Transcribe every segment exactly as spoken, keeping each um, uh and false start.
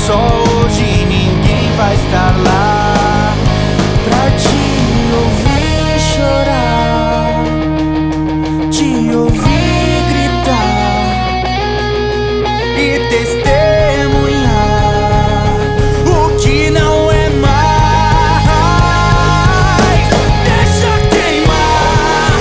só hoje ninguém vai estar lá pra te ouvir chorar, te ouvir gritar e testemunhar o que não é mais. Deixa queimar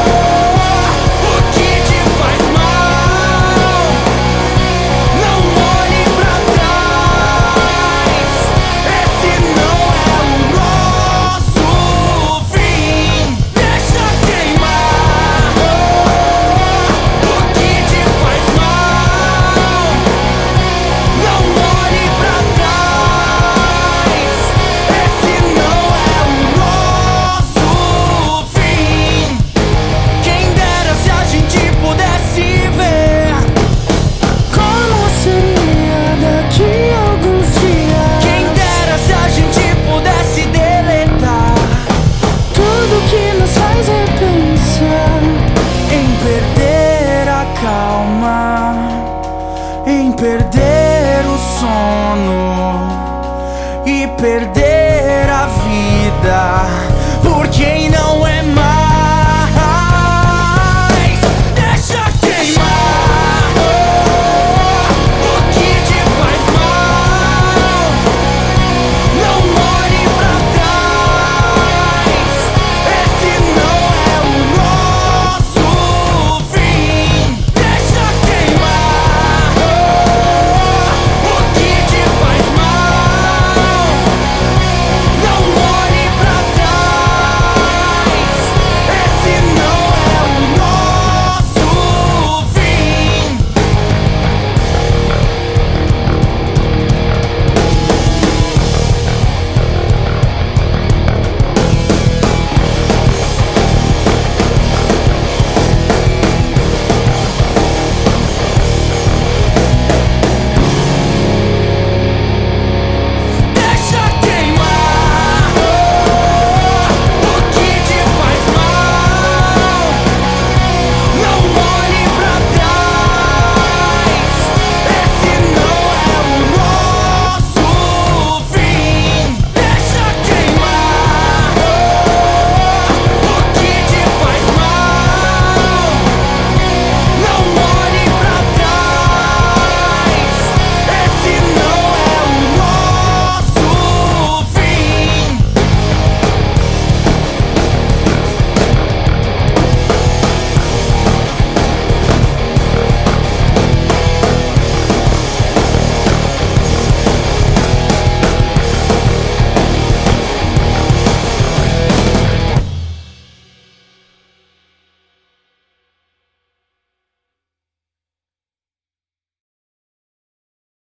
o que te faz mal. Não olhe pra trás, esse não é o nosso fim. Deixa queimar o que te faz mal. Não olhe pra trás, esse não é o nosso fim. Quem dera se a gente pudesse ver como seria daqui a alguns dias. Quem dera se a gente pudesse deletar tudo que nos faz repensar em perder a calma, em perder o sono e perder